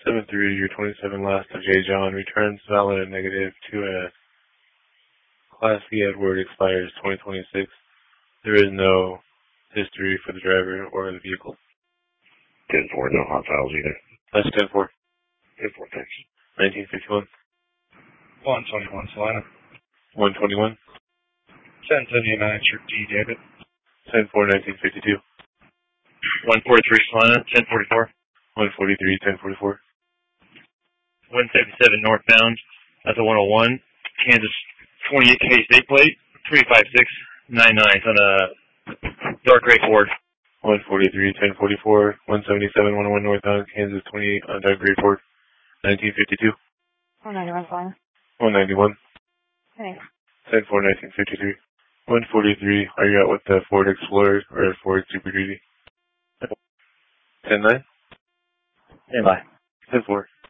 7-3, your 27 last of J. John returns valid and negative to a Class E Edward expires 2026. There is no history for the driver or the vehicle. 10-4, no hot files either. That's 10-4. 10-4, thanks. 1951. 121 Salina. 121. 1079 Trip D, David. 10-4, 1952. 143 Salina, 1044. 143, 1044. 177 northbound, that's a 101. Kansas 28K state plate, 35699. It's on a dark gray Ford. 143, 1044. 177, 101 northbound, Kansas 28 on dark gray Ford. 1952. 191 Salina. 191. Thanks. 10-4, 1953. 143, are you out with the Ford Explorer or Ford Super Duty? 10-9. Stand by. 10-4.